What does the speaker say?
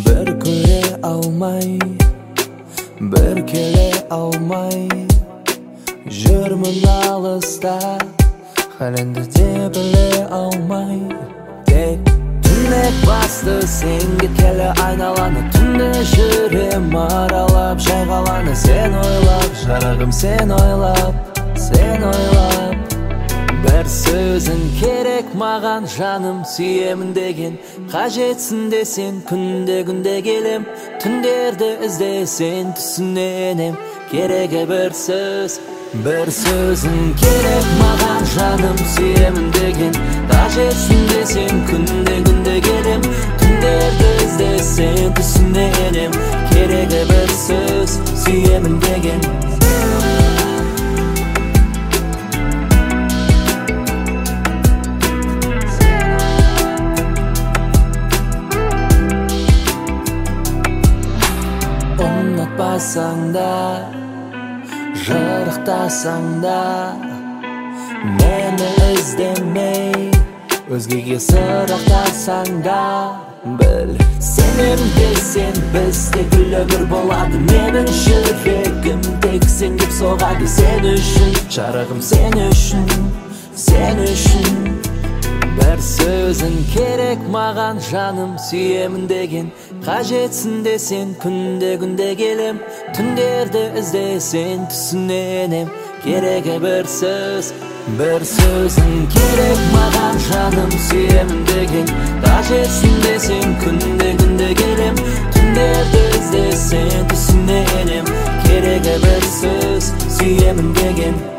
Bir көре алмай, bir келе алмай, жүрмін алыста, халіңді де біле алмай. Тек түнек басты сен кеткелі айналаны, түнде жүрем аралап жайғаланы. Сен ойлап, жарығым сен ойлап, сен ойлап. Бір сөзің керек маған, жаным сүйемін деген. Қажетсің десен күнде келем, түндерді іздесен түсіненем. Керегі бір сөз, бір сөзің керек маған, жаным сүйемін деген. Қажетсің десен күнде келем, түндерді іздесен түсіненем. Керегі бір сөз, сүйемін деген. Ұнатпасаң да, жырықтасаң да, мені іздемей, өзгеге сырақтасаң да, біл, сенем десен бізде гүл өмір болады. Менің жүрегім тек сен деп соғады. Сен үшін, жарығым сен үшін, сен үшін. Бір сөзің керек маған, жаным сүйемін деген. Қажетсің десен күнде келем, түндерді іздесен түсіненем. Керегі бір сөз, бір сөзің керек маған, жаным сүйемін деген. Қажетсің десен күнде келем, түндерді іздесен түсіненем. Керегі бір сөз, сүйемін деген.